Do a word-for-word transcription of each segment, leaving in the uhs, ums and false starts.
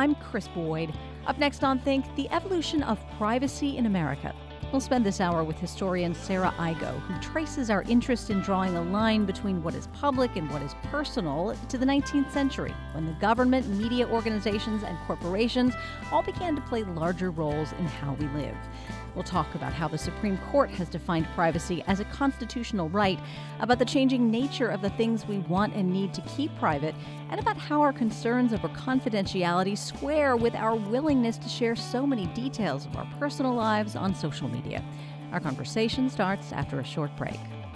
I'm Chris Boyd. Up next on Think, the evolution of privacy in America. We'll spend this hour with historian Sarah Igoe, who traces our interest in drawing a line between what is public and what is personal to the nineteenth century, when the government, media organizations, and corporations all began to play larger roles in how we live. We'll talk about how the Supreme Court has defined privacy as a constitutional right, about the changing nature of the things we want and need to keep private, and about how our concerns over confidentiality square with our willingness to share so many details of our personal lives on social media. Our conversation starts after a short break.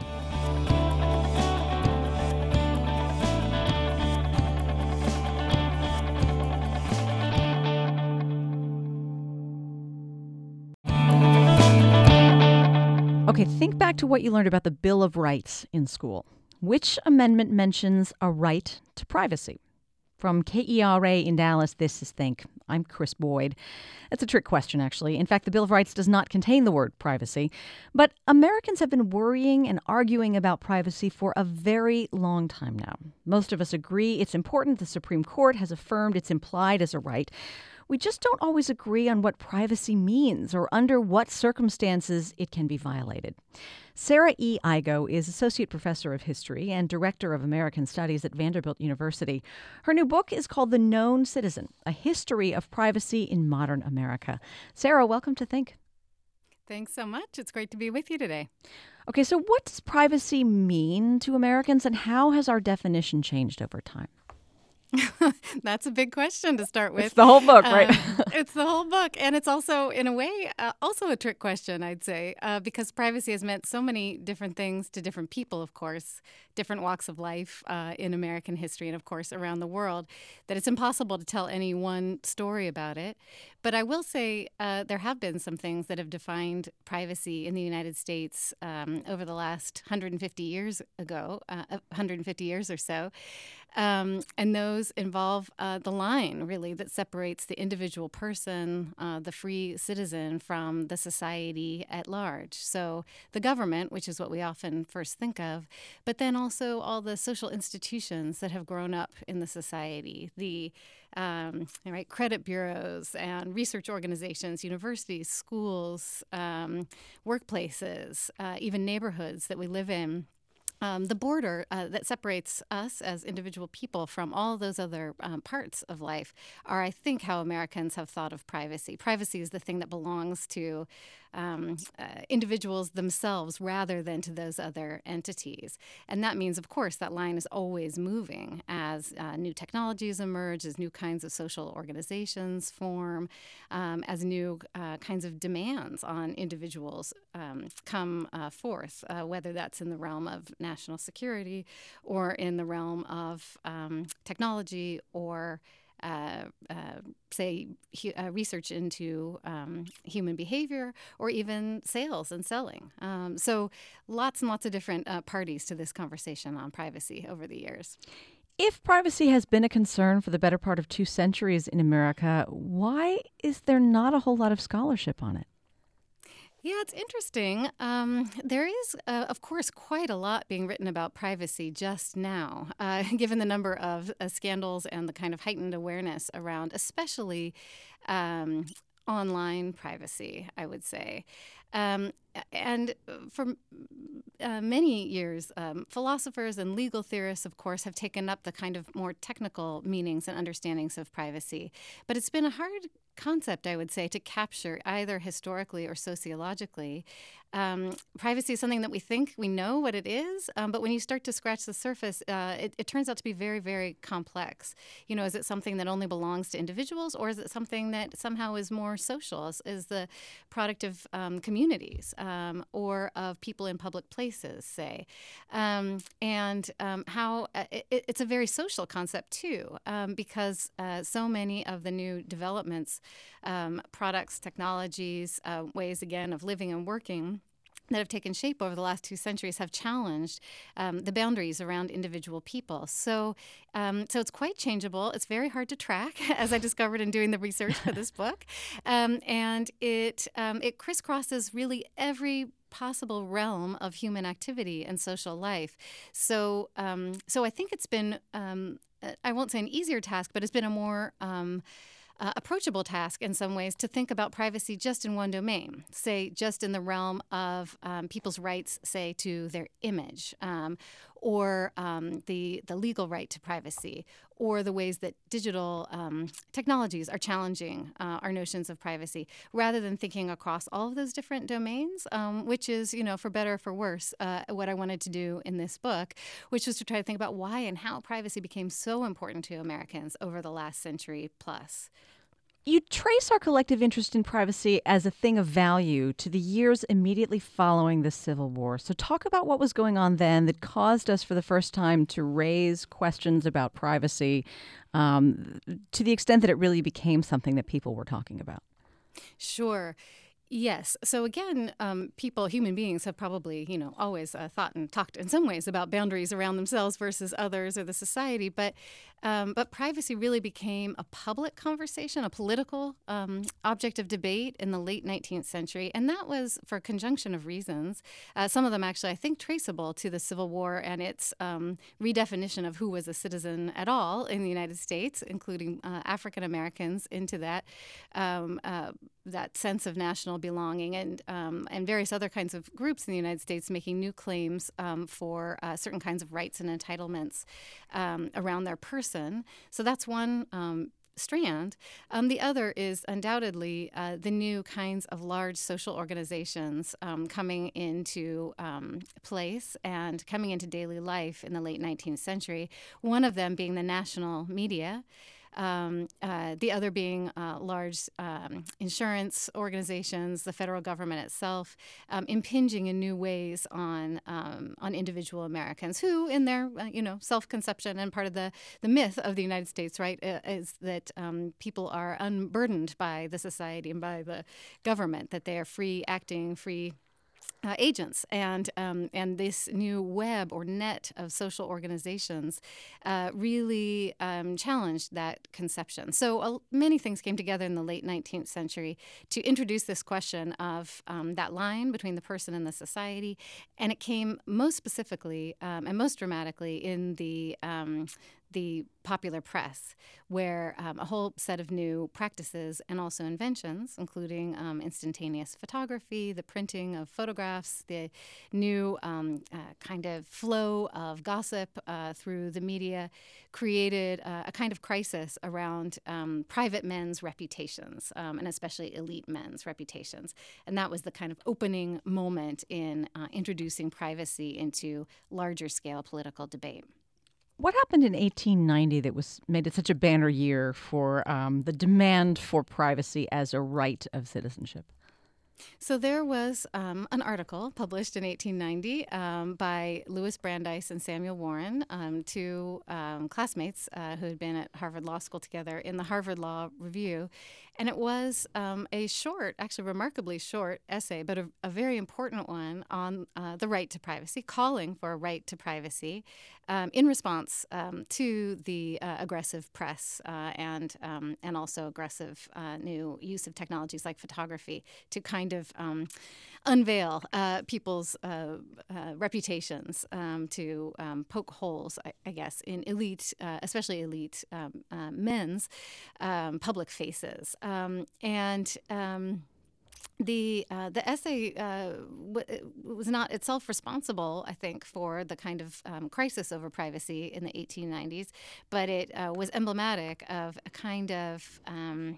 Okay, think back to what you learned about the Bill of Rights in school. Which amendment mentions a right to privacy? From K E R A in Dallas, this is Think. I'm Chris Boyd. It's a trick question, actually. In fact, the Bill of Rights does not contain the word privacy. But Americans have been worrying and arguing about privacy for a very long time now. Most of us agree it's important. The Supreme Court has affirmed it's implied as a right. We just don't always agree on what privacy means or under what circumstances it can be violated. Sarah E. Igoe is Associate Professor of History and Director of American Studies at Vanderbilt University. Her new book is called The Known Citizen, A History of Privacy in Modern America. Sarah, welcome to Think. Thanks so much. It's great to be with you today. Okay, so what does privacy mean to Americans, and how has our definition changed over time? That's a big question to start with. It's the whole book, right? Um, it's the whole book. And it's also, in a way, uh, also a trick question, I'd say, uh, because privacy has meant so many different things to different people, of course, different walks of life uh, in American history and, of course, around the world, that it's impossible to tell any one story about it. But I will say uh, there have been some things that have defined privacy in the United States um, over the last one hundred fifty years ago, uh, one hundred fifty years or so. Um, and those involve uh, the line, really, that separates the individual person, uh, the free citizen, from the society at large. So the government, which is what we often first think of, but then also all the social institutions that have grown up in the society, the um, right, credit bureaus and research organizations, universities, schools, um, workplaces, uh, even neighborhoods that we live in. Um, the border uh, that separates us as individual people from all those other um, parts of life are, I think, how Americans have thought of privacy. Privacy is the thing that belongs to um, uh, individuals themselves rather than to those other entities. And that means, of course, that line is always moving as uh, new technologies emerge, as new kinds of social organizations form, um, as new uh, kinds of demands on individuals um, come uh, forth, uh, whether that's in the realm of national security or in the realm of um, technology or Uh, uh, say, hu- uh, research into um, human behavior, or even sales and selling. Um, so lots and lots of different uh, parties to this conversation on privacy over the years. If privacy has been a concern for the better part of two centuries in America, why is there not a whole lot of scholarship on it? Yeah, it's interesting. Um, there is, uh, of course, quite a lot being written about privacy just now, uh, given the number of uh, scandals and the kind of heightened awareness around, especially um, online privacy, I would say. Um, and for uh, many years, um, philosophers and legal theorists, of course, have taken up the kind of more technical meanings and understandings of privacy. But it's been a hard concept, I would say, to capture either historically or sociologically. Um, privacy is something that we think we know what it is, um, but when you start to scratch the surface, uh, it, it turns out to be very, very complex. You know, is it something that only belongs to individuals, or is it something that somehow is more social, is, is the product of um, communities um, or of people in public places, say? Um, and um, how uh, it, it's a very social concept, too, um, because uh, so many of the new developments, um, products, technologies, uh, ways, again, of living and working that have taken shape over the last two centuries have challenged um, the boundaries around individual people. So um, so it's quite changeable. It's very hard to track, as I discovered in doing the research for this book. Um, and it um, it crisscrosses really every possible realm of human activity and social life. So um, so I think it's been, um, I won't say an easier task, but it's been a more... Um, uh, approachable task in some ways to think about privacy just in one domain, say just in the realm of um, people's rights, say, to their image, um, or um, the, the legal right to privacy, or the ways that digital um, technologies are challenging uh, our notions of privacy, rather than thinking across all of those different domains, um, which is, you know, for better or for worse, uh, what I wanted to do in this book, which was to try to think about why and how privacy became so important to Americans over the last century plus. You trace our collective interest in privacy as a thing of value to the years immediately following the Civil War. So talk about what was going on then that caused us for the first time to raise questions about privacy um, to the extent that it really became something that people were talking about. Sure. Yes. So again, um, people, human beings have probably, you know, always uh, thought and talked in some ways about boundaries around themselves versus others or the society. But um, but privacy really became a public conversation, a political um, object of debate in the late nineteenth century. And that was for a conjunction of reasons. Uh, some of them actually, I think, traceable to the Civil War and its um, redefinition of who was a citizen at all in the United States, including uh, African Americans into that, um, uh, that sense of national belonging, and um, and various other kinds of groups in the United States making new claims um, for uh, certain kinds of rights and entitlements um, around their person. So that's one um, strand. Um, the other is undoubtedly uh, the new kinds of large social organizations um, coming into um, place and coming into daily life in the late nineteenth century, one of them being the national media. Um, uh, the other being uh, large um, insurance organizations, the federal government itself, um, impinging in new ways on um, on individual Americans who, in their uh, you know self-conception and part of the, the myth of the United States, right, uh, is that um, people are unburdened by the society and by the government, that they are free acting, free Uh, agents, and um, and this new web or net of social organizations uh, really um, challenged that conception. So uh, many things came together in the late nineteenth century to introduce this question of um, that line between the person and the society, and it came most specifically um, and most dramatically in the um, the popular press, where um, a whole set of new practices and also inventions, including um, instantaneous photography, the printing of photographs, the new um, uh, kind of flow of gossip uh, through the media, created uh, a kind of crisis around um, private men's reputations, um, and especially elite men's reputations. And that was the kind of opening moment in uh, introducing privacy into larger scale political debate. What happened in eighteen ninety that was made it such a banner year for um, the demand for privacy as a right of citizenship? So there was um, an article published in eighteen ninety um, by Louis Brandeis and Samuel Warren, um, two um, classmates uh, who had been at Harvard Law School together, in the Harvard Law Review. And it was um, a short, actually remarkably short essay, but a, a very important one on uh, the right to privacy, calling for a right to privacy um, in response um, to the uh, aggressive press uh, and um, and also aggressive uh, new use of technologies like photography to kind of um, unveil uh, people's uh, uh, reputations, um, to um, poke holes, I, I guess, in elite, uh, especially elite um, uh, men's um, public faces. Um, and um, the uh, the essay uh, w- was not itself responsible, I think, for the kind of um, crisis over privacy in the eighteen nineties, but it uh, was emblematic of a kind of um,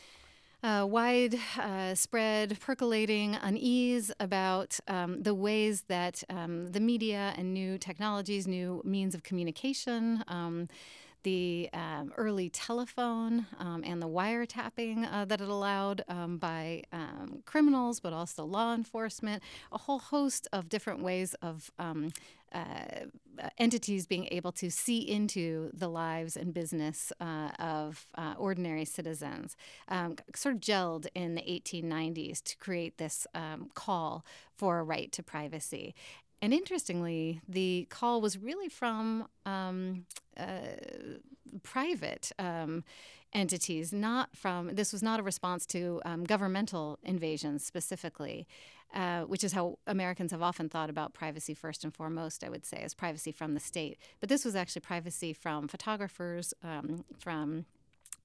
Uh, wide uh, spread, percolating unease about um, the ways that um, the media and new technologies, new means of communication, um, the um, early telephone um, and the wiretapping uh, that it allowed um, by um, criminals, but also law enforcement, a whole host of different ways of um, uh, entities being able to see into the lives and business uh, of uh, ordinary citizens, um, sort of gelled in the eighteen nineties to create this um, call for a right to privacy. And interestingly, the call was really from um, uh, private um, entities, not from, this was not a response to um, governmental invasions specifically, uh, which is how Americans have often thought about privacy first and foremost, I would say, as privacy from the state. But this was actually privacy from photographers, um, from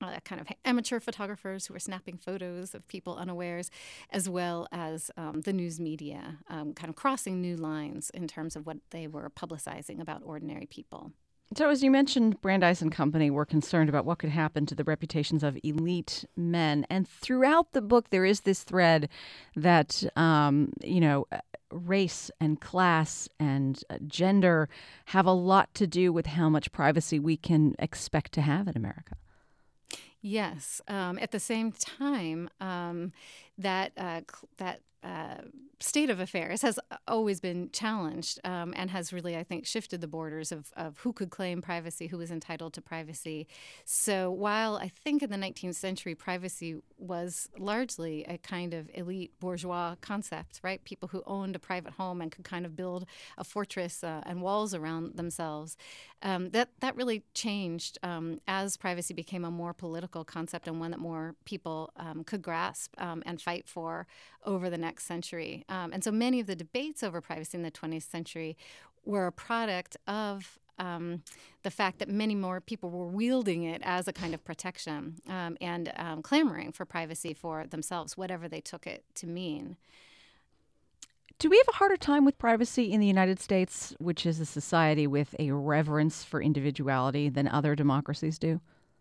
Uh, kind of amateur photographers who were snapping photos of people unawares, as well as um, the news media, um, kind of crossing new lines in terms of what they were publicizing about ordinary people. So as you mentioned, Brandeis and Company were concerned about what could happen to the reputations of elite men. And throughout the book, there is this thread that, um, you know, race and class and gender have a lot to do with how much privacy we can expect to have in America. Yes. Um, at the same time, um, that uh, cl- that uh, state of affairs has always been challenged um, and has really, I think, shifted the borders of, of who could claim privacy, who was entitled to privacy. So while I think in the nineteenth century, privacy was largely a kind of elite bourgeois concept, right? People who owned a private home and could kind of build a fortress uh, and walls around themselves. Um, that, that really changed um, as privacy became a more political concept and one that more people um, could grasp um, and fight for over the next century. Um, and so many of the debates over privacy in the twentieth century were a product of um, the fact that many more people were wielding it as a kind of protection um, and um, clamoring for privacy for themselves, whatever they took it to mean. Do we have a harder time with privacy in the United States, which is a society with a reverence for individuality, than other democracies do?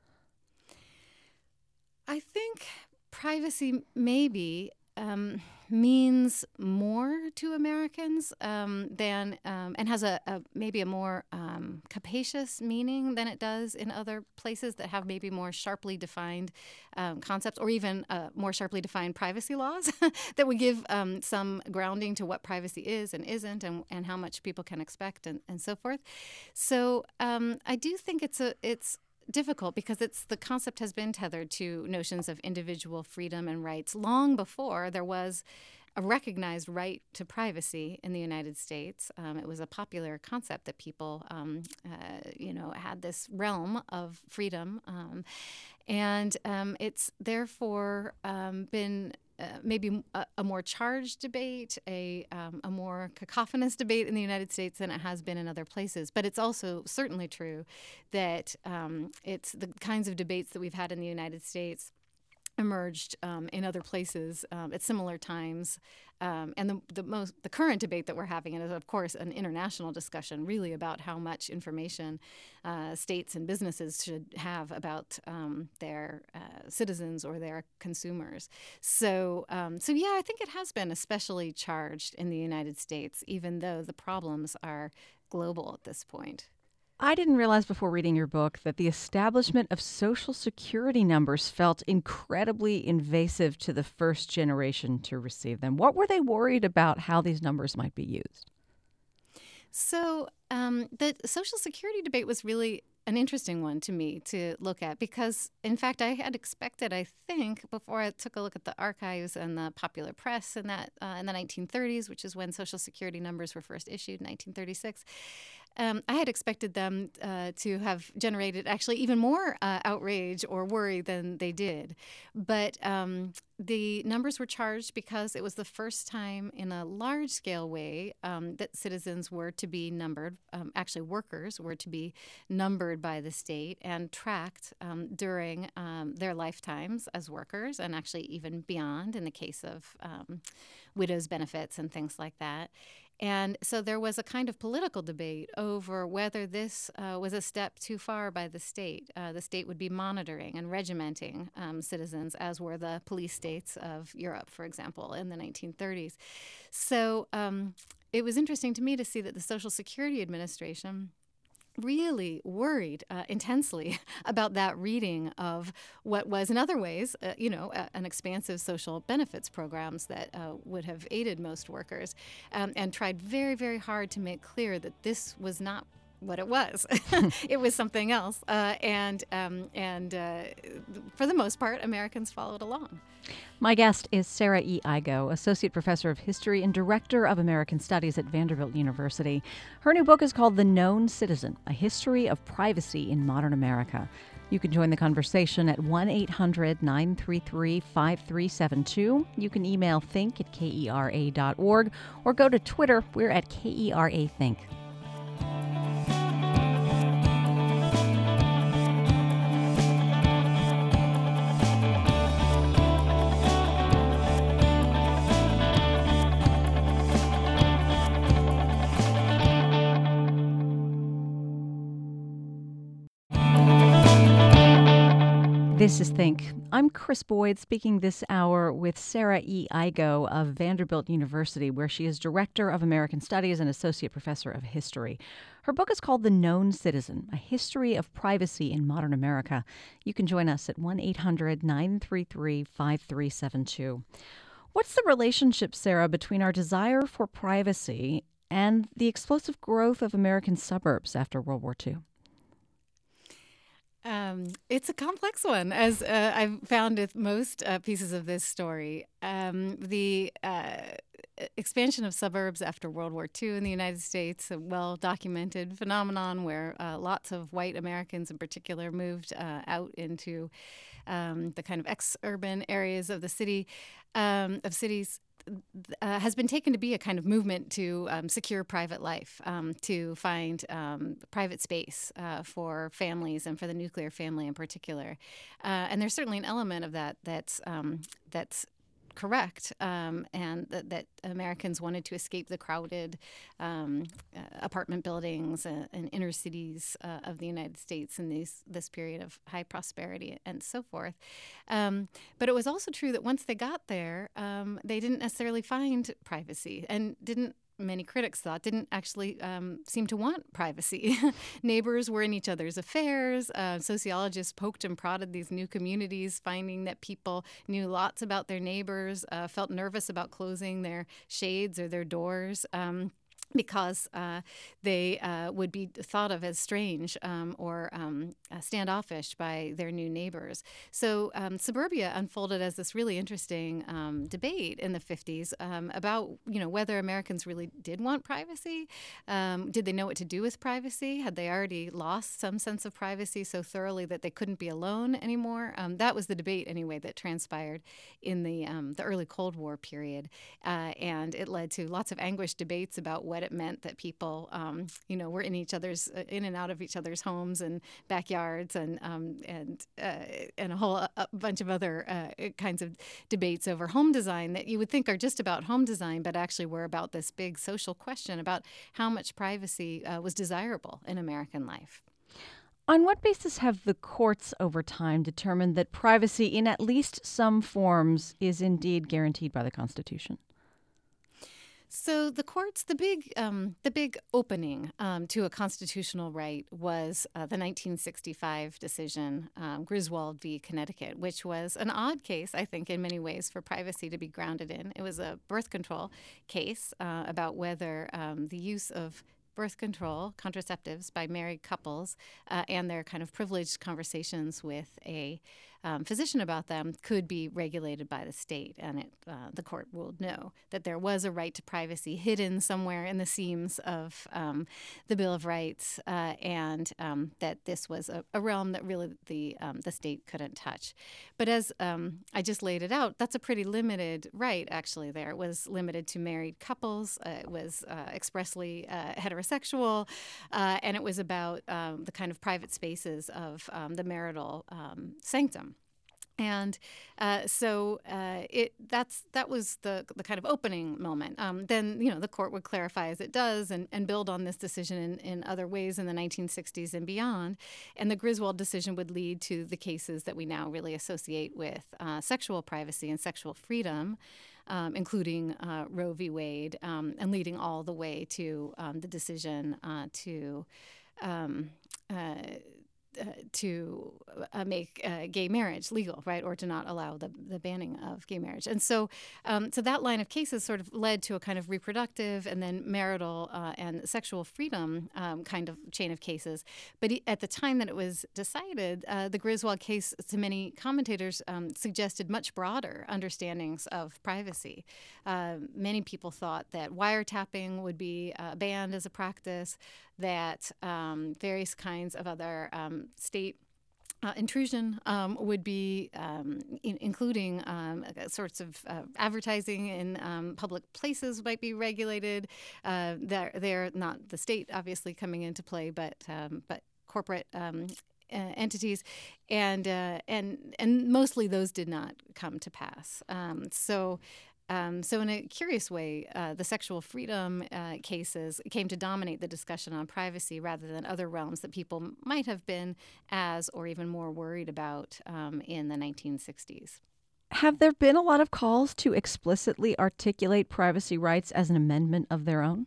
I think privacy maybe um, means more to Americans um, than um, and has a, a maybe a more um, capacious meaning than it does in other places that have maybe more sharply defined um, concepts, or even uh, more sharply defined privacy laws that would give um, some grounding to what privacy is and isn't, and, and how much people can expect, and, and so forth. So um, I do think it's a it's. difficult because it's the concept has been tethered to notions of individual freedom and rights long before there was a recognized right to privacy in the United States. Um, it was a popular concept that people, um, uh, you know, had this realm of freedom, um, and um, it's therefore um, been Uh, maybe a, a more charged debate, a um, a more cacophonous debate in the United States than it has been in other places. But it's also certainly true that um, it's the kinds of debates that we've had in the United States emerged um, in other places um, at similar times. Um, and the, the most the current debate that we're having is, of course, an international discussion really about how much information uh, states and businesses should have about um, their uh, citizens or their consumers. So, um, so yeah, I think it has been especially charged in the United States, even though the problems are global at this point. I didn't realize before reading your book that the establishment of Social Security numbers felt incredibly invasive to the first generation to receive them. What were they worried about how these numbers might be used? So um, the Social Security debate was really an interesting one to me to look at because, in fact, I had expected, I think, before I took a look at the archives and the popular press in that uh, in the nineteen thirties, which is when Social Security numbers were first issued, nineteen thirty-six. Um, I had expected them uh, to have generated actually even more uh, outrage or worry than they did. But um, the numbers were charged because it was the first time in a large-scale way um, that citizens were to be numbered, um, actually workers were to be numbered by the state and tracked um, during um, their lifetimes as workers, and actually even beyond in the case of um, widows' benefits and things like that. And so there was a kind of political debate over whether this uh, was a step too far by the state. Uh, the state would be monitoring and regimenting um, citizens, as were the police states of Europe, for example, in the nineteen thirties. So um, it was interesting to me to see that the Social Security Administration really worried uh, intensely about that reading of what was in other ways, uh, you know, uh, an expansive social benefits programs that uh, would have aided most workers, um, and tried very, very hard to make clear that this was not what it was. It was something else. Uh, and um, and uh, for the most part, Americans followed along. My guest is Sarah E. Igoe, Associate Professor of History and Director of American Studies at Vanderbilt University. Her new book is called The Known Citizen, A History of Privacy in Modern America. You can join the conversation at one eight hundred nine three three five three seven two. You can email think at K E R A dot org or go to Twitter. We're at K E R A Think. This is Think. I'm Chris Boyd, speaking this hour with Sarah E. Igo of Vanderbilt University, where she is Director of American Studies and Associate Professor of History. Her book is called The Known Citizen, A History of Privacy in Modern America. You can join us at one eight hundred nine three three five three seven two. What's the relationship, Sarah, between our desire for privacy and the explosive growth of American suburbs after World War Two? Um, it's a complex one, as uh, I've found with most uh, pieces of this story. Um, the uh, expansion of suburbs after World War Two in the United States, a well-documented phenomenon where uh, lots of white Americans in particular moved uh, out into um, the kind of ex-urban areas of the city, um, of cities. Uh, has been taken to be a kind of movement to um, secure private life, um, to find um, private space uh, for families and for the nuclear family in particular. Uh, and there's certainly an element of that that's um, that's correct, um, and th- that Americans wanted to escape the crowded um, uh, apartment buildings and, and inner cities uh, of the United States in these this period of high prosperity and so forth. Um, but it was also true that once they got there, um, they didn't necessarily find privacy and didn't. Many critics thought didn't actually um, seem to want privacy. Neighbors were in each other's affairs. Uh, sociologists poked and prodded these new communities, finding that people knew lots about their neighbors, uh, felt nervous about closing their shades or their doors. Um, because uh, they uh, would be thought of as strange um, or um, uh, standoffish by their new neighbors. So um, suburbia unfolded as this really interesting um, debate in the fifties um, about, you know, whether Americans really did want privacy. Um, did they know what to do with privacy? Had they already lost some sense of privacy so thoroughly that they couldn't be alone anymore? Um, that was the debate, anyway, that transpired in the, um, the early Cold War period. Uh, and it led to lots of anguished debates about what it meant that people, um, you know, were in each other's, uh, in and out of each other's homes and backyards, and um, and uh, and a whole a bunch of other uh, kinds of debates over home design that you would think are just about home design, but actually were about this big social question about how much privacy uh, was desirable in American life. On what basis have the courts over time determined that privacy in at least some forms is indeed guaranteed by the Constitution? So the courts, the big, um, the big opening um, to a constitutional right was uh, the nineteen sixty-five decision, um, Griswold v. Connecticut, which was an odd case, I think, in many ways, for privacy to be grounded in. It was a birth control case uh, about whether um, the use of birth control, contraceptives, by married couples uh, and their kind of privileged conversations with a um, physician about them could be regulated by the state. And it, uh, the court ruled no, that there was a right to privacy hidden somewhere in the seams of um, the Bill of Rights, uh, and um, that this was a, a realm that really the um, the state couldn't touch. But as um, I just laid it out, that's a pretty limited right, actually, there. It was limited to married couples. Uh, it was uh, expressly uh, heterosexual, uh, and it was about um, the kind of private spaces of um, the marital um, sanctum. And uh, so uh, it that's that was the the kind of opening moment. Um, then, you know, the court would clarify, as it does, and, and build on this decision in, in other ways in the nineteen sixties and beyond. And the Griswold decision would lead to the cases that we now really associate with uh, sexual privacy and sexual freedom, Um, including uh, Roe v. Wade, um, and leading all the way to um, the decision uh, to um, uh, uh, to uh, make uh, gay marriage legal, right, or to not allow the, the banning of gay marriage. And so, um, so that line of cases sort of led to a kind of reproductive and then marital uh, and sexual freedom um, kind of chain of cases. But at the time that it was decided, uh, the Griswold case, to many commentators, um, suggested much broader understandings of privacy. Uh, many people thought that wiretapping would be uh, banned as a practice, that um, various kinds of other um, state Uh, intrusion um, would be, um, in, including um, sorts of uh, advertising in um, public places might be regulated. Uh, they're, they're not the state, obviously, coming into play, but um, but corporate um, uh, entities, and uh, and and mostly those did not come to pass. Um, so. Um, so in a curious way, uh, the sexual freedom uh, cases came to dominate the discussion on privacy rather than other realms that people might have been as or even more worried about um, in the nineteen sixties. Have there been a lot of calls to explicitly articulate privacy rights as an amendment of their own?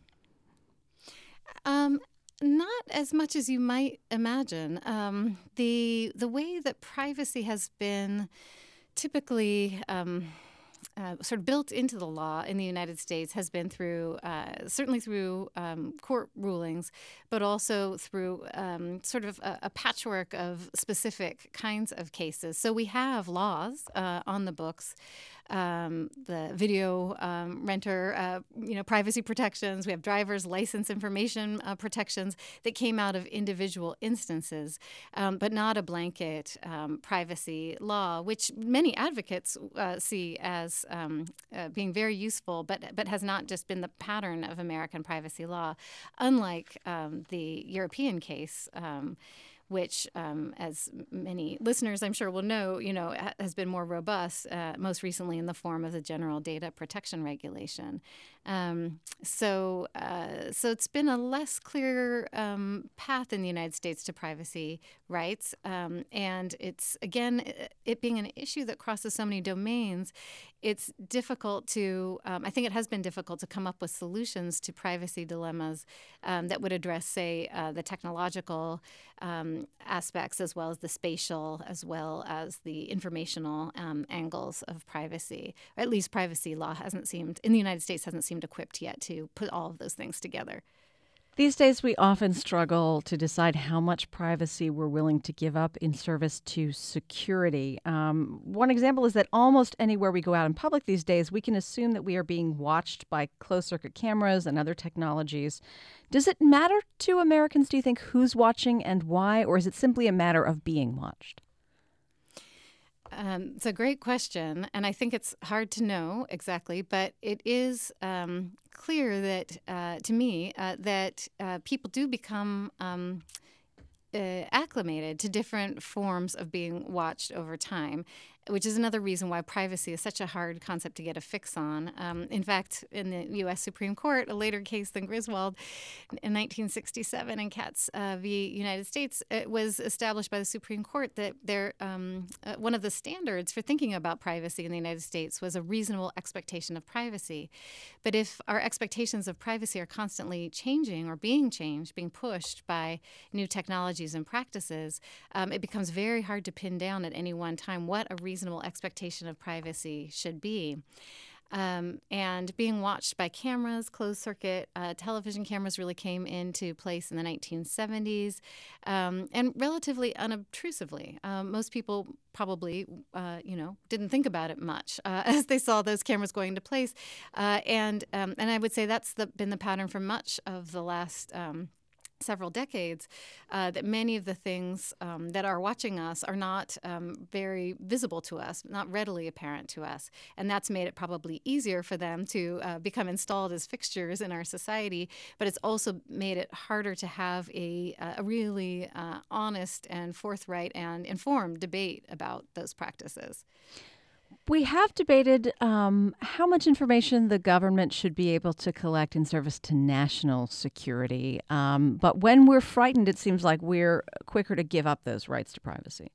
Um, Not as much as you might imagine. Um, the the way that privacy has been typically um, uh, sort of built into the law in the United States has been through uh, certainly through um, court rulings, but also through um, sort of a, a patchwork of specific kinds of cases. So we have laws uh, on the books. Um, the video um, renter, uh, you know, privacy protections. We have driver's license information uh, protections that came out of individual instances, um, but not a blanket um, privacy law, which many advocates uh, see as um, uh, being very useful, but but has not just been the pattern of American privacy law, unlike um, the European case. Um, which, um, as many listeners I'm sure will know, you know, has been more robust, uh, most recently in the form of the General Data Protection Regulation. Um, so, uh, so it's been a less clear um, path in the United States to privacy rights, um, and it's again, it being an issue that crosses so many domains, it's difficult to. Um, I think it has been difficult to come up with solutions to privacy dilemmas um, that would address, say, uh, the technological um, aspects as well as the spatial, as well as the informational um, angles of privacy. Or at least privacy law hasn't seemed in the United States hasn't seemed equipped yet to put all of those things together. These days, we often struggle to decide how much privacy we're willing to give up in service to security. Um, one example is that almost anywhere we go out in public these days, we can assume that we are being watched by closed-circuit cameras and other technologies. Does it matter to Americans, do you think, who's watching and why, or is it simply a matter of being watched? Um, it's a great question, and I think it's hard to know exactly, but it is um, clear that, uh, to me, uh, that uh, people do become um, uh, acclimated to different forms of being watched over time, which is another reason why privacy is such a hard concept to get a fix on. Um, in fact, in the U S Supreme Court, a later case than Griswold, in nineteen sixty-seven in Katz uh, v. United States, it was established by the Supreme Court that there, um, uh, one of the standards for thinking about privacy in the United States was a reasonable expectation of privacy. But if our expectations of privacy are constantly changing or being changed, being pushed by new technologies and practices, um, it becomes very hard to pin down at any one time what a reasonable reasonable expectation of privacy should be. Um, and being watched by cameras, closed circuit uh, television cameras really came into place in the nineteen seventies um, and relatively unobtrusively. Um, most people probably, uh, you know, didn't think about it much uh, as they saw those cameras going into place. Uh, and um, and I would say that's the, been the pattern for much of the last um several decades, uh, that many of the things um, that are watching us are not um, very visible to us, not readily apparent to us. And that's made it probably easier for them to uh, become installed as fixtures in our society, but it's also made it harder to have a, a really uh, honest and forthright and informed debate about those practices. We have debated um, how much information the government should be able to collect in service to national security. Um, but when we're frightened, it seems like we're quicker to give up those rights to privacy.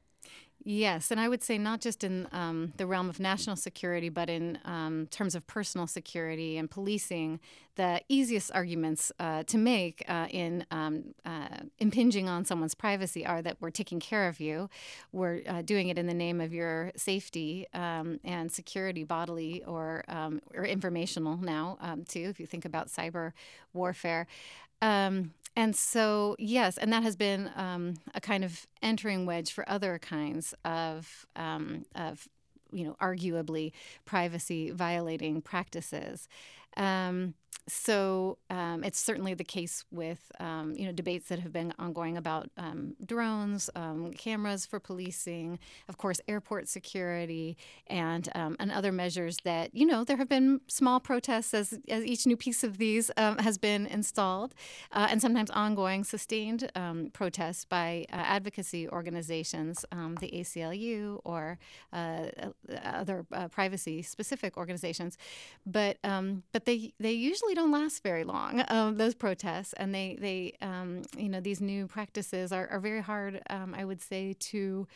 Yes, and I would say not just in um, the realm of national security, but in um, terms of personal security and policing, the easiest arguments uh, to make uh, in um, uh, impinging on someone's privacy are that we're taking care of you, we're uh, doing it in the name of your safety um, and security, bodily or um, or informational now um, too. If you think about cyber warfare. Um, And so, yes, and that has been um, a kind of entering wedge for other kinds of, um, of you know, arguably privacy violating practices. Um, So um, it's certainly the case with um, you know debates that have been ongoing about um, drones, um, cameras for policing, of course, airport security, and um, and other measures that you know there have been small protests as as each new piece of these um, has been installed, uh, and sometimes ongoing sustained um, protests by uh, advocacy organizations, um, the A C L U or uh, other uh, privacy-specific organizations, but um, but they they usually don't last very long, um, those protests, and they, they um, you know, these new practices are, are very hard, um, I would say, to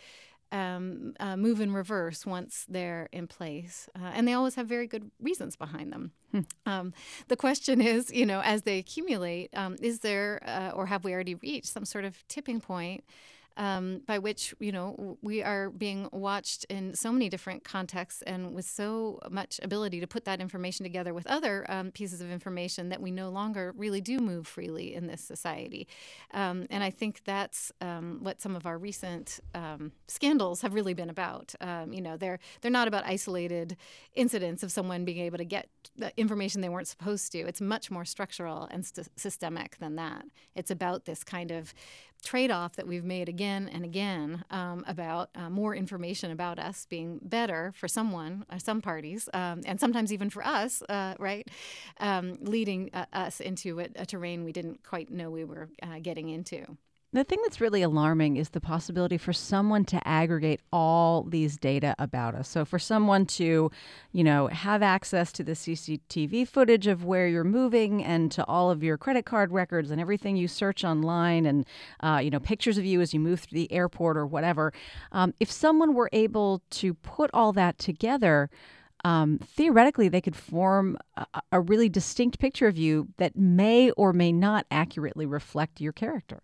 um, uh, move in reverse once they're in place. Uh, and they always have very good reasons behind them. Hmm. Um, the question is, you know, as they accumulate, um, is there, uh, or have we already reached some sort of tipping point Um, by which, you know, we are being watched in so many different contexts and with so much ability to put that information together with other um, pieces of information that we no longer really do move freely in this society. Um, and I think that's um, what some of our recent um, scandals have really been about. Um, you know, they're they're not about isolated incidents of someone being able to get the information they weren't supposed to. It's much more structural and st- systemic than that. It's about this kind of trade-off that we've made again and again um, about uh, more information about us being better for someone, or some parties, um, and sometimes even for us, uh, right, um, leading uh, us into a, a terrain we didn't quite know we were uh, getting into. The thing that's really alarming is the possibility for someone to aggregate all these data about us. So for someone to, you know, have access to the C C T V footage of where you're moving and to all of your credit card records and everything you search online and, uh, you know, pictures of you as you move through the airport or whatever. Um, if someone were able to put all that together, Um, theoretically, they could form a, a really distinct picture of you that may or may not accurately reflect your character.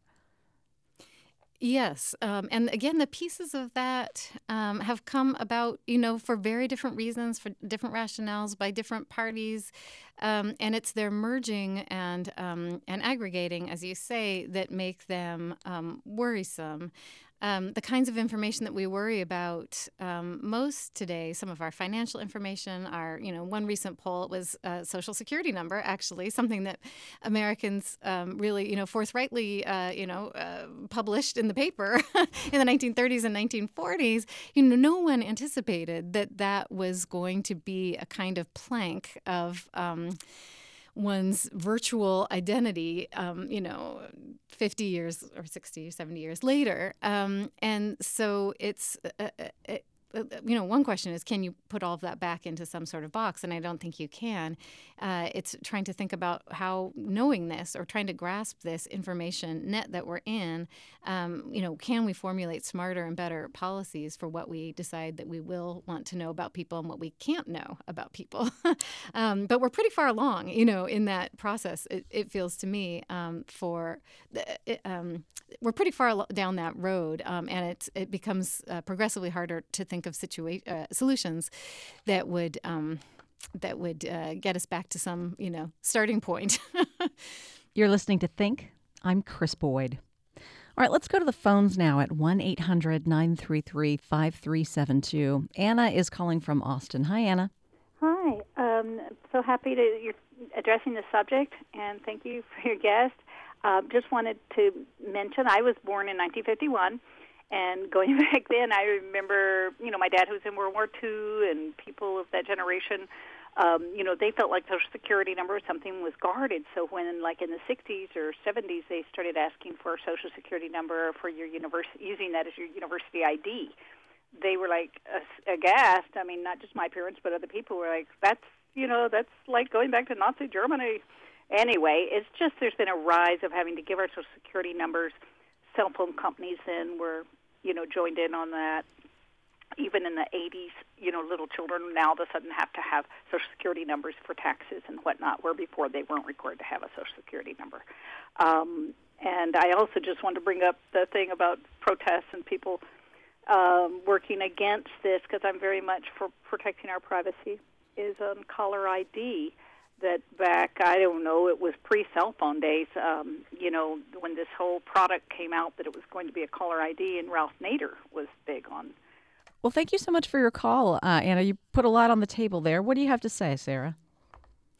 Yes. Um, and again, the pieces of that um, have come about, you know, for very different reasons, for different rationales by different parties. Um, and it's their merging and um, and aggregating, as you say, that make them um, worrisome. Um, the kinds of information that we worry about um, most today, some of our financial information, our, you know, one recent poll was a Social Security number, actually, something that Americans um, really, you know, forthrightly, uh, you know, uh, published in the paper in the nineteen thirties and nineteen forties. You know, no one anticipated that that was going to be a kind of plank of um, one's virtual identity, um, you know, fifty years or sixty or seventy years later. Um, and so it's, uh, it, you know, one question is, can you put all of that back into some sort of box? And I don't think you can. Uh, it's trying to think about how knowing this or trying to grasp this information net that we're in, um, you know, can we formulate smarter and better policies for what we decide that we will want to know about people and what we can't know about people? um, but we're pretty far along, you know, in that process, it, it feels to me, um, for it, um, we're pretty far down that road, um, and it, it becomes uh, progressively harder to think of situa- uh, solutions that would um, that would uh, get us back to some, you know, starting point. You're listening to Think. I'm Chris Boyd. All right, let's go to the phones now at one eight hundred nine three three five three seven two. Anna is calling from Austin. Hi, Anna. Hi. Um, so happy that you're addressing the subject, and thank you for your guest. Uh, just wanted to mention I was born in nineteen fifty-one. And going back then, I remember, you know, my dad who was in World War Two and people of that generation, um, you know, they felt like Social Security number or something was guarded. So when, like in the sixties or seventies, they started asking for a Social Security number for your university, using that as your university I D, they were like aghast. I mean, not just my parents, but other people were like, that's, you know, that's like going back to Nazi Germany. Anyway, it's just there's been a rise of having to give our Social Security numbers. Cell phone companies then were, you know, joined in on that. Even in the eighties, you know, little children now all of a sudden have to have Social Security numbers for taxes and whatnot, where before they weren't required to have a Social Security number. Um, and I also just wanted to bring up the thing about protests and people um, working against this, because I'm very much for protecting our privacy, is on caller I D. That back, I don't know, it was pre-cell phone days, um, you know, when this whole product came out that it was going to be a caller I D, and Ralph Nader was big on. Well, thank you so much for your call, uh, Anna. You put a lot on the table there. What do you have to say, Sarah?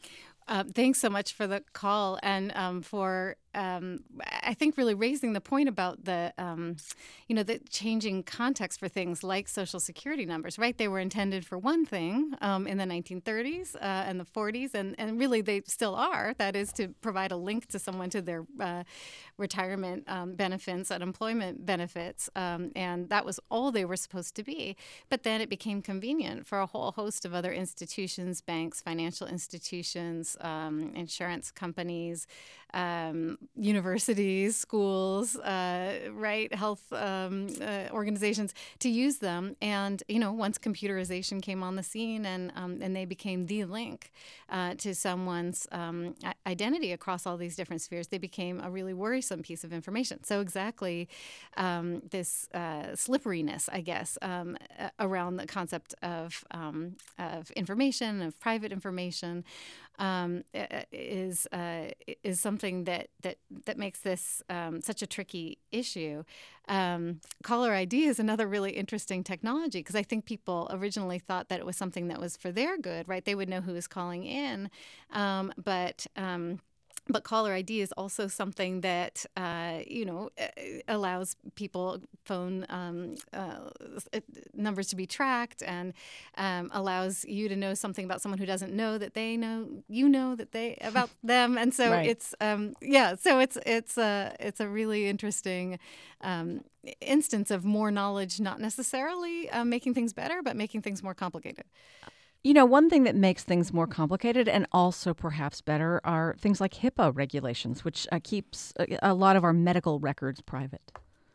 Uh, thanks so much for the call and um, for, um, I think, really raising the point about the, um, you know, the changing context for things like Social Security numbers, right? They were intended for one thing um, in the nineteen thirties uh, and the forties, and, and really they still are. That is to provide a link to someone to their uh, retirement um, benefits and employment benefits, um, and that was all they were supposed to be. But then it became convenient for a whole host of other institutions, banks, financial institutions, um, insurance companies, um, universities, schools, uh, right, health um, uh, organizations to use them. And you know, once computerization came on the scene, and um, and they became the link uh, to someone's um, identity across all these different spheres, they became a really worrisome piece of information. So exactly um, this uh, slipperiness, I guess, um, around the concept of um, of information, of private information. Um, is uh, is something that, that, that makes this um, such a tricky issue. Um, caller I D is another really interesting technology, because I think people originally thought that it was something that was for their good, right? They would know who was calling in, um, but um, But caller I D is also something that, uh, you know, allows people phone um, uh, numbers to be tracked, and um, allows you to know something about someone who doesn't know that they know you know that they about them, and so Right. it's um, yeah, so it's it's a it's a really interesting um, instance of more knowledge, not necessarily uh, making things better, but making things more complicated. You know, one thing that makes things more complicated and also perhaps better are things like HIPAA regulations, which uh, keeps a, a lot of our medical records private.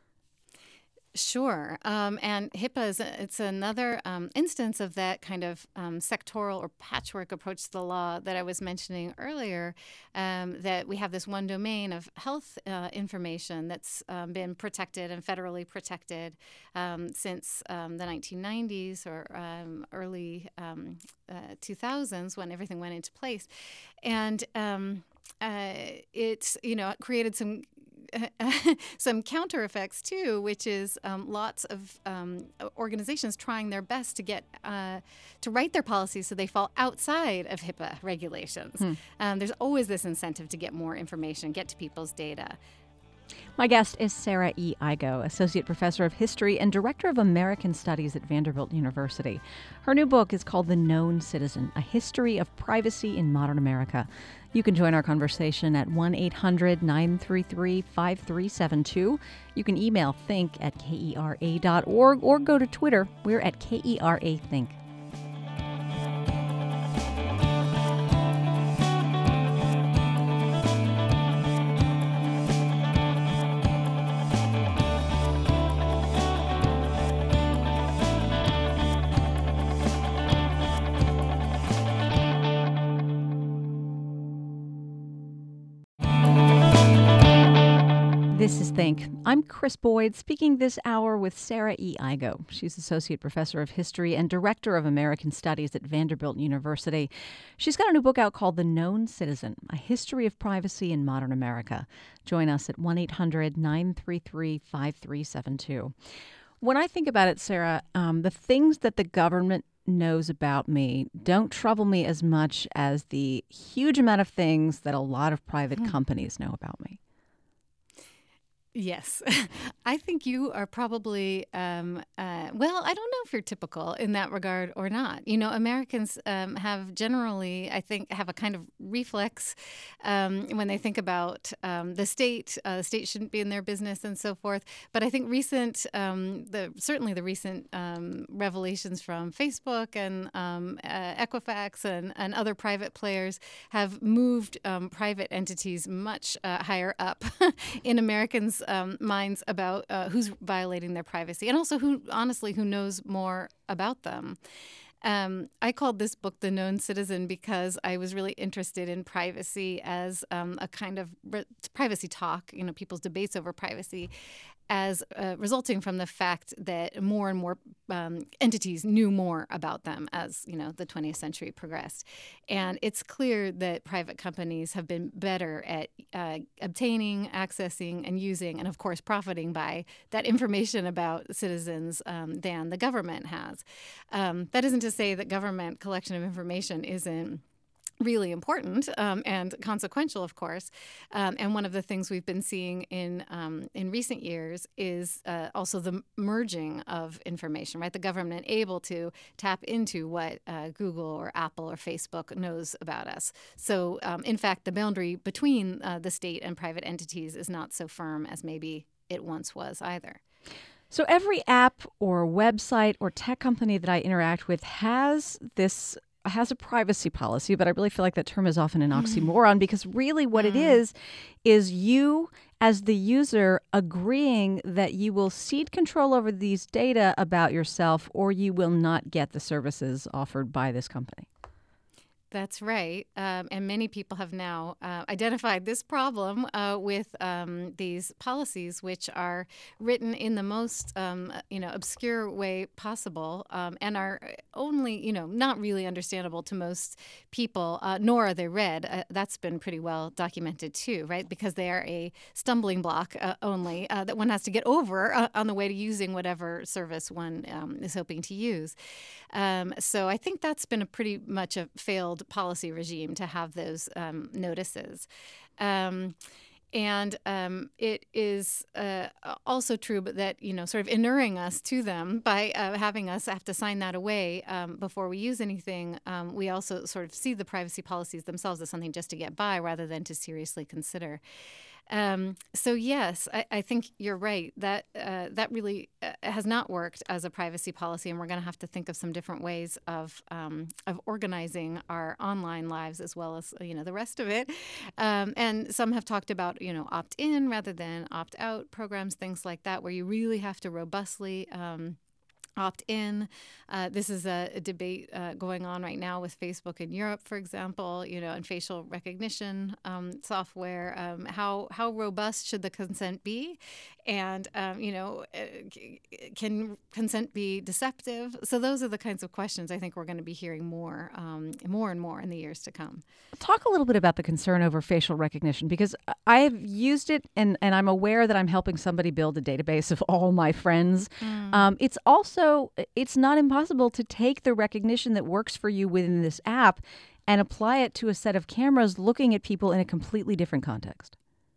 Sure. Um, and HIPAA is a, it's another um, instance of that kind of um, sectoral or patchwork approach to the law that I was mentioning earlier, um, that we have this one domain of health uh, information that's um, been protected and federally protected um, since um, the nineteen nineties or um, early um, uh, two thousands, when everything went into place. And um, uh, it's, you know, created some some counter effects too, which is um, lots of um, organizations trying their best to get uh, to write their policies so they fall outside of HIPAA regulations. Hmm. Um, there's always this incentive to get more information, get to people's data. My guest is Sarah E. Igoe, Associate Professor of History and Director of American Studies at Vanderbilt University. Her new book is called The Known Citizen, A History of Privacy in Modern America. You can join our conversation at one eight hundred nine three three five three seven two. You can email think at kera dot org or go to Twitter. We're at Kera Think. This is Think. I'm Chris Boyd, speaking this hour with Sarah E. Igoe. She's Associate Professor of History and Director of American Studies at Vanderbilt University. She's got a new book out called The Known Citizen, A History of Privacy in Modern America. Join us at one eight hundred nine three three five three seven two. When I think about it, Sarah, um, the things that the government knows about me don't trouble me as much as the huge amount of things that a lot of private mm. companies know about me. Yes. I think you are probably, um, uh, well, I don't know if you're typical in that regard or not. You know, Americans um, have generally, I think, have a kind of reflex um, when they think about um, the state. Uh, the state shouldn't be in their business and so forth. But I think recent, um, the certainly the recent um, revelations from Facebook and um, uh, Equifax and, and other private players have moved um, private entities much uh, higher up in Americans' Um, minds about uh, who's violating their privacy, and also who, honestly, who knows more about them. Um, I called this book The Known Citizen because I was really interested in privacy as um, a kind of re- privacy talk, you know, people's debates over privacy, as uh, resulting from the fact that more and more um, entities knew more about them as, you know, the twentieth century progressed. And it's clear that private companies have been better at uh, obtaining, accessing, and using, and of course profiting by that information about citizens um, than the government has. Um, that isn't to say that government collection of information isn't really important um, and consequential, of course. Um, and one of the things we've been seeing in um, in recent years is uh, also the merging of information, right? The government able to tap into what uh, Google or Apple or Facebook knows about us. So, um, in fact, the boundary between uh, the state and private entities is not so firm as maybe it once was either. So every app or website or tech company that I interact with has this has a privacy policy, but I really feel like that term is often an oxymoron because really what mm. it is, is you as the user agreeing that you will cede control over these data about yourself or you will not get the services offered by this company. That's right. Um, and many people have now uh, identified this problem uh, with um, these policies, which are written in the most, um, you know, obscure way possible um, and are only, you know, not really understandable to most people, uh, nor are they read. Uh, that's been pretty well documented, too, right? Because they are a stumbling block uh, only uh, that one has to get over uh, on the way to using whatever service one um, is hoping to use. Um, so I think that's been a pretty much a failed policy regime to have those um, notices. Um, and um, it is uh, also true but that, you know, sort of inuring us to them by uh, having us have to sign that away um, before we use anything. Um, we also sort of see the privacy policies themselves as something just to get by rather than to seriously consider. Um, so yes, I, I think you're right. That uh, that really uh, has not worked as a privacy policy, and we're going to have to think of some different ways of um, of organizing our online lives as well as you know the rest of it. Um, and some have talked about you know opt-in rather than opt-out programs, things like that, where you really have to robustly Um, opt in. Uh, this is a, a debate uh, going on right now with Facebook in Europe, for example, you know, and facial recognition um, software. Um, how how robust should the consent be? And, um, you know, can consent be deceptive? So those are the kinds of questions I think we're going to be hearing more, um, more and more in the years to come. Talk a little bit about the concern over facial recognition, because I have used it and, and I'm aware that I'm helping somebody build a database of all my friends. Mm. Um, it's also, it's not impossible to take the recognition that works for you within this app and apply it to a set of cameras looking at people in a completely different context.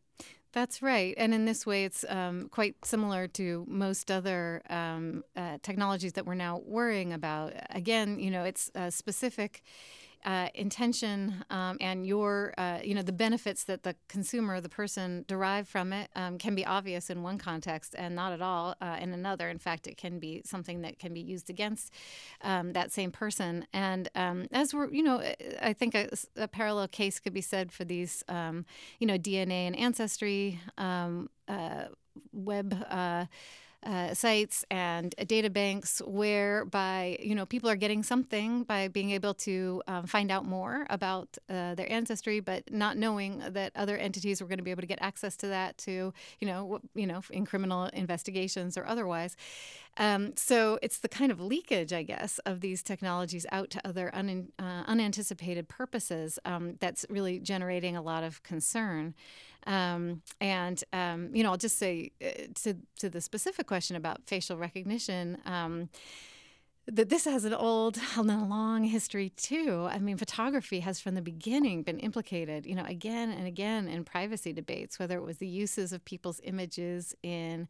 That's right. And in this way, it's um, quite similar to most other um, uh, technologies that we're now worrying about. Again, you know, it's uh, specific uh, intention um, and your, uh, you know, the benefits that the consumer, the person derive from it um, can be obvious in one context and not at all uh, in another. In fact, it can be something that can be used against um, that same person. And um, as we're, you know, I think a, a parallel case could be said for these, um, you know, D N A and ancestry um, uh, web uh Uh, sites and uh, data banks whereby, you know, people are getting something by being able to um, find out more about uh, their ancestry, but not knowing that other entities were going to be able to get access to that to, you know, w- you know, in criminal investigations or otherwise. Um, so it's the kind of leakage, I guess, of these technologies out to other un- uh, unanticipated purposes um, that's really generating a lot of concern. Um, and, um, you know, I'll just say uh, to, to the specific question about facial recognition, um, that this has an old and a long history, too. I mean, photography has from the beginning been implicated, you know, again and again in privacy debates, whether it was the uses of people's images in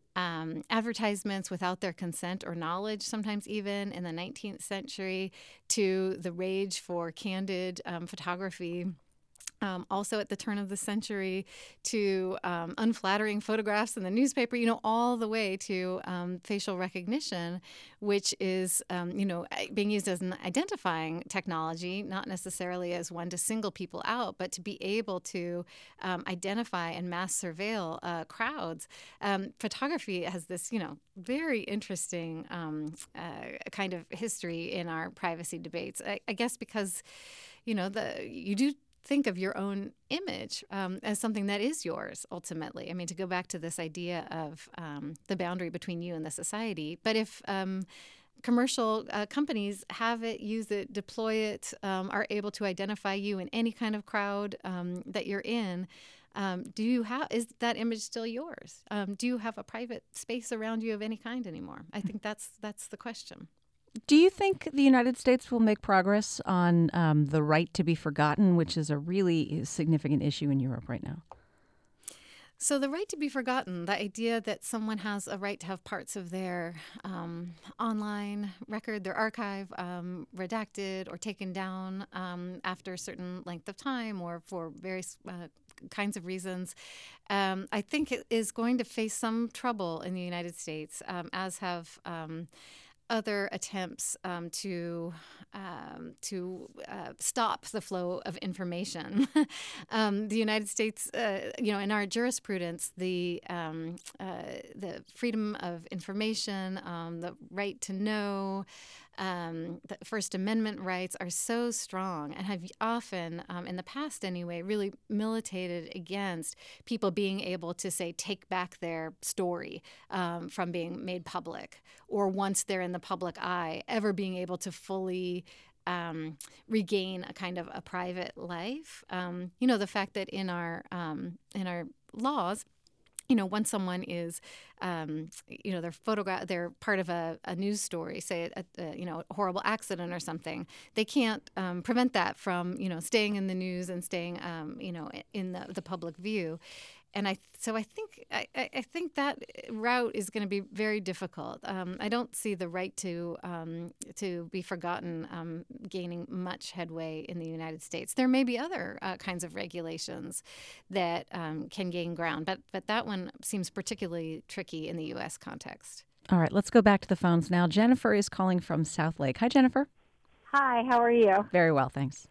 Um, advertisements without their consent or knowledge, sometimes even in the nineteenth century, to the rage for candid um, photography. Um, also at the turn of the century to um, unflattering photographs in the newspaper, you know, all the way to um, facial recognition, which is, um, you know, being used as an identifying technology, not necessarily as one to single people out, but to be able to um, identify and mass surveil uh, crowds. Um, photography has this, you know, very interesting um, uh, kind of history in our privacy debates. I, I guess because, you know, the you do think of your own image um, as something that is yours, ultimately. I mean, to go back to this idea of um, the boundary between you and the society. But if um, commercial uh, companies have it, use it, deploy it, um, are able to identify you in any kind of crowd um, that you're in, um, do you have, is that image still yours? Um, do you have a private space around you of any kind anymore? I think that's that's the question. Do you think the United States will make progress on um, the right to be forgotten, which is a really significant issue in Europe right now? So the right to be forgotten, the idea that someone has a right to have parts of their um, online record, their archive, um, redacted or taken down um, after a certain length of time or for various uh, kinds of reasons, um, I think it is going to face some trouble in the United States, um, as have um, other attempts um, to um, to uh, stop the flow of information. um, the United States, uh, you know, in our jurisprudence, the um, uh, the freedom of information, um, the right to know, um, the First Amendment rights are so strong and have often, um, in the past anyway, really militated against people being able to, say, take back their story um, from being made public, or once they're in the public eye, ever being able to fully um, regain a kind of a private life. Um, you know, the fact that in our um, in our laws, you know, once someone is, um, you know, they're photograph, they're part of a, a news story, say, a, a, you know, a horrible accident or something, they can't um, prevent that from, you know, staying in the news and staying, um, you know, in the, the public view. And I, so I think I, I think that route is going to be very difficult. Um, I don't see the right to um, to be forgotten um, gaining much headway in the United States. There may be other uh, kinds of regulations that um, can gain ground, but but that one seems particularly tricky in the U S context. All right, let's go back to the phones now. Jennifer is calling from South Lake. Hi, Jennifer. Hi, how are you? Very well, thanks.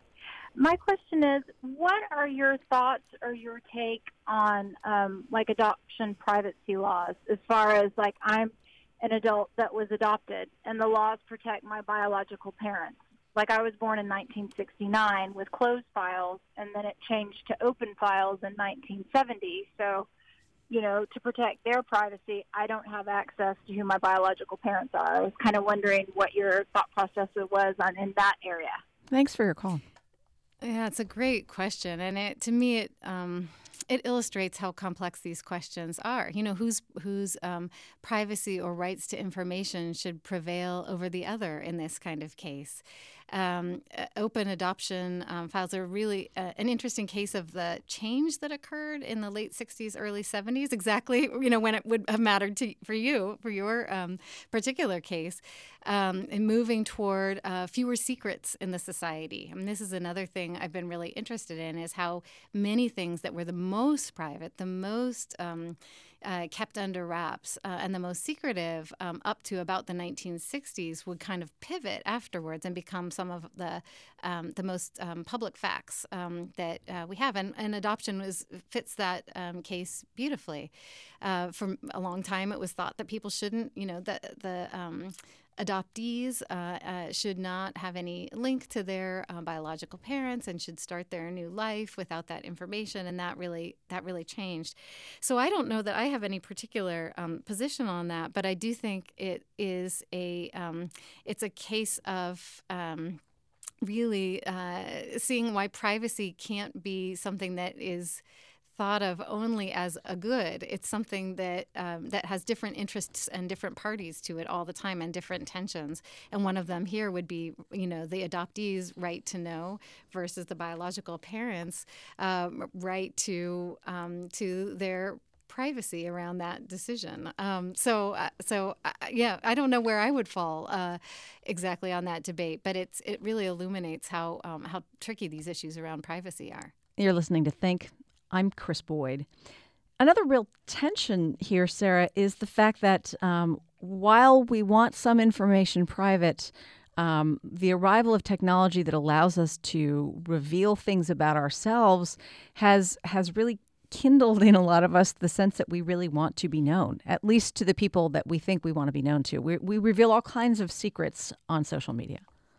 My question is, what are your thoughts or your take on um, like adoption privacy laws, as far as like I'm an adult that was adopted and the laws protect my biological parents? Like I was born in nineteen sixty-nine with closed files, and then it changed to open files in nineteen seventy. So, you know, to protect their privacy, I don't have access to who my biological parents are. I was kind of wondering what your thought process was on in that area. Thanks for your call. Yeah, it's a great question, and it to me it um, it illustrates how complex these questions are. You know, whose whose um, privacy or rights to information should prevail over the other in this kind of case. Um, open adoption um, files are really uh, an interesting case of the change that occurred in the late sixties, early seventies, exactly, you know, when it would have mattered to for you, for your um, particular case, um, and moving toward uh, fewer secrets in the society. I mean, this is another thing I've been really interested in, is how many things that were the most private, the most um, Uh, kept under wraps uh, and the most secretive um, up to about the nineteen sixties would kind of pivot afterwards and become some of the um, the most um, public facts um, that uh, we have. And, and adoption was, fits that um, case beautifully. Uh, for a long time, it was thought that people shouldn't, you know, the, the um, adoptees uh, uh, should not have any link to their uh, biological parents and should start their new life without that information, and that really that really changed. So I don't know that I have any particular um, position on that, but I do think it is a um, it's a case of um, really uh, seeing why privacy can't be something that is thought of only as a good. It's something that um, that has different interests and different parties to it all the time, and different tensions. And one of them here would be, you know, the adoptee's right to know versus the biological parents' um, right to um, to their privacy around that decision. Um, so, uh, so uh, yeah, I don't know where I would fall uh, exactly on that debate, but it's it really illuminates how um, how tricky these issues around privacy are. You're listening to Think. I'm Chris Boyd. Another real tension here, Sarah, is the fact that um, while we want some information private, um, the arrival of technology that allows us to reveal things about ourselves has has really kindled in a lot of us the sense that we really want to be known, at least to the people that we think we want to be known to. We, we reveal all kinds of secrets on social media.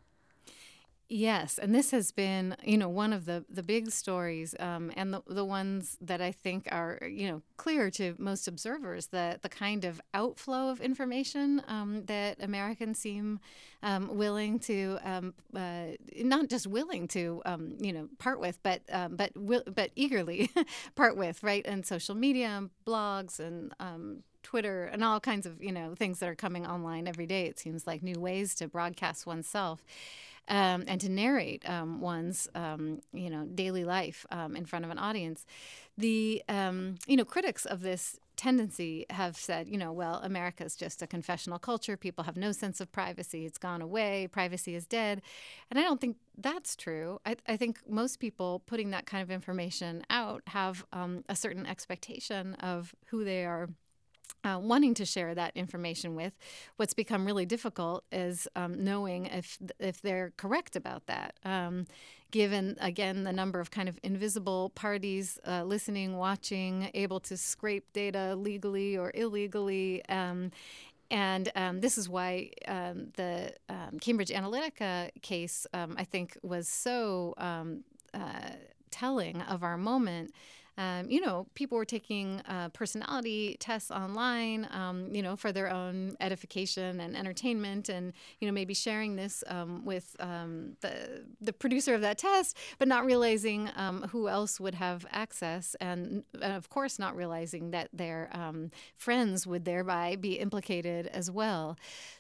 Yes, and this has been, you know, one of the, the big stories um, and the, the ones that I think are, you know, clear to most observers, the, the kind of outflow of information um, that Americans seem um, willing to, um, uh, not just willing to, um, you know, part with, but um, but will, but eagerly part with, right? And social media, and blogs, and um, Twitter and all kinds of, you know, things that are coming online every day. It seems like new ways to broadcast oneself. Um, and to narrate um, one's, um, you know, daily life um, in front of an audience. The, um, you know, critics of this tendency have said, you know, well, America is just a confessional culture. People have no sense of privacy. It's gone away. Privacy is dead. And I don't think that's true. I, I think most people putting that kind of information out have um, a certain expectation of who they are Uh, wanting to share that information with. What's become really difficult is um, knowing if if they're correct about that. Um, given, again, the number of kind of invisible parties uh, listening, watching, able to scrape data legally or illegally. Um, and um, this is why um, the um, Cambridge Analytica case, um, I think, was so um, uh, telling of our moment. Um, you know, people were taking uh, personality tests online, um, you know, for their own edification and entertainment, and you know, maybe sharing this um, with um, the the producer of that test, but not realizing um, who else would have access, and, and of course, not realizing that their um, friends would thereby be implicated as well.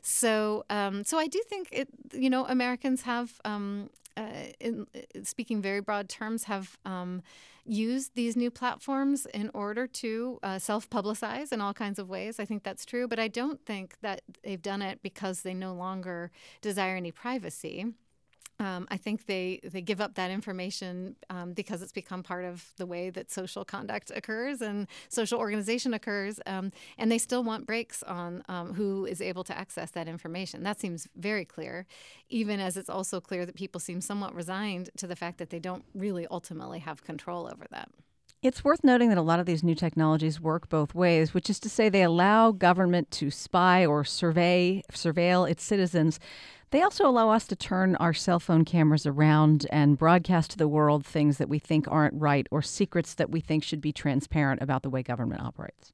So, um, so I do think it. You know, Americans have, um, uh, in speaking very broad terms, have. Um, use these new platforms in order to uh, self-publicize in all kinds of ways. I think that's true, but I don't think that they've done it because they no longer desire any privacy. Um, I think they, they give up that information um, because it's become part of the way that social conduct occurs and social organization occurs, um, and they still want brakes on um, who is able to access that information. That seems very clear, even as it's also clear that people seem somewhat resigned to the fact that they don't really ultimately have control over that. It's worth noting that a lot of these new technologies work both ways, which is to say they allow government to spy or survey, surveil its citizens. They also allow us to turn our cell phone cameras around and broadcast to the world things that we think aren't right or secrets that we think should be transparent about the way government operates.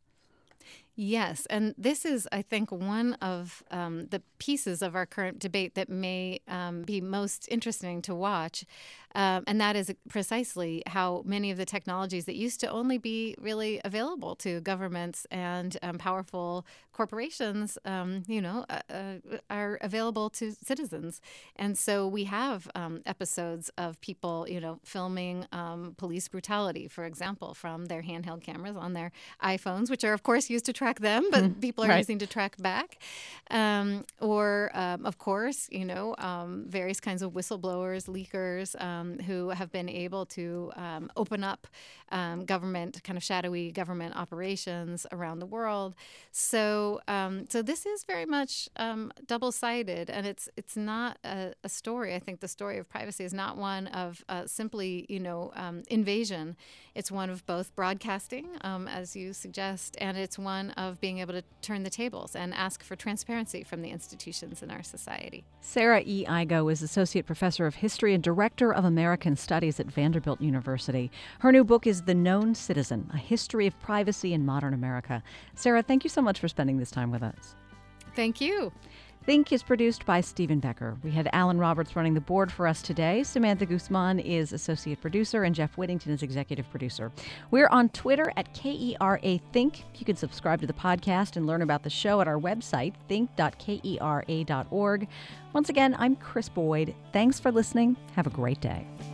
Yes, and this is, I think, one of um, the pieces of our current debate that may um, be most interesting to watch, um, and that is precisely how many of the technologies that used to only be really available to governments and um, powerful corporations, um, you know, uh, uh, are available to citizens. And so we have um, episodes of people, you know, filming um, police brutality, for example, from their handheld cameras on their iPhones, which are, of course, used to track them, but mm, people are right. using to track back. Um, or, um, of course, you know, um, various kinds of whistleblowers, leakers um, who have been able to um, open up um, government, kind of shadowy government operations around the world. So, um, so this is very much um, double-sided, and it's it's not a, a story. I think the story of privacy is not one of uh, simply, you know, um, invasion. It's one of both broadcasting, um, as you suggest, and it's one of being able to turn the tables and ask for transparency from the institutions in our society. Sarah E. Igoe is Associate Professor of History and Director of American Studies at Vanderbilt University. Her new book is The Known Citizen, A History of Privacy in Modern America. Sarah, thank you so much for spending this time with us. Thank you. Think is produced by Stephen Becker. We had Alan Roberts running the board for us today. Samantha Guzman is associate producer, and Jeff Whittington is executive producer. We're on Twitter at K E R A Think. You can subscribe to the podcast and learn about the show at our website, think dot kera dot org. Once again, I'm Chris Boyd. Thanks for listening. Have a great day.